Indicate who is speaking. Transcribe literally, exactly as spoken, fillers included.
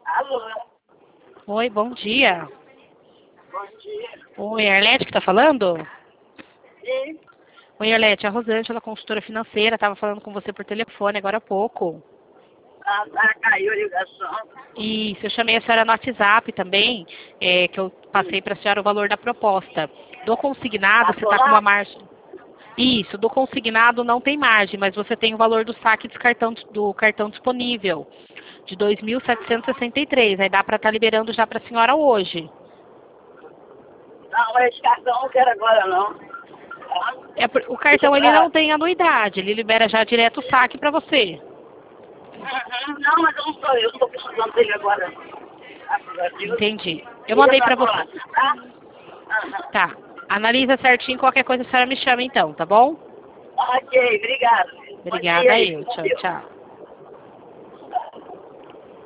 Speaker 1: Alô?
Speaker 2: Oi, bom dia.
Speaker 1: Bom dia.
Speaker 2: Oi, é a Arlete que tá falando?
Speaker 1: Sim.
Speaker 2: Oi, Arlete, a Rosângela, consultora financeira, estava falando com você por telefone agora há pouco.
Speaker 1: Ah, tá, caiu a ligação.
Speaker 2: Isso, eu chamei a senhora no WhatsApp também, é, que eu passei para a senhora o valor da proposta. Do consignado,
Speaker 1: Tá
Speaker 2: você
Speaker 1: por
Speaker 2: está com
Speaker 1: lá?
Speaker 2: uma margem... Isso, do consignado não tem margem, mas você tem o valor do saque do cartão, do cartão disponível, de dois mil setecentos e sessenta e três. Aí dá para estar liberando já para a senhora hoje.
Speaker 1: Não, esse cartão eu não quero agora, não. Tá?
Speaker 2: É, por- o
Speaker 1: Deixa
Speaker 2: cartão ele
Speaker 1: pra...
Speaker 2: não tem anuidade, ele libera já direto o saque para você.
Speaker 1: Uhum. Não, mas eu não sou eu, não tô precisando dele agora. Graças a Deus.
Speaker 2: Entendi. Eu
Speaker 1: Deixa
Speaker 2: mandei
Speaker 1: pra
Speaker 2: para você.
Speaker 1: próxima, tá? Aham.
Speaker 2: Tá. Analisa certinho, qualquer coisa a senhora me chama então, tá bom?
Speaker 1: Ok, obrigado. Bom
Speaker 2: Obrigada
Speaker 1: dia aí,
Speaker 2: eu.
Speaker 1: com
Speaker 2: Tchau,
Speaker 1: Deus.
Speaker 2: tchau.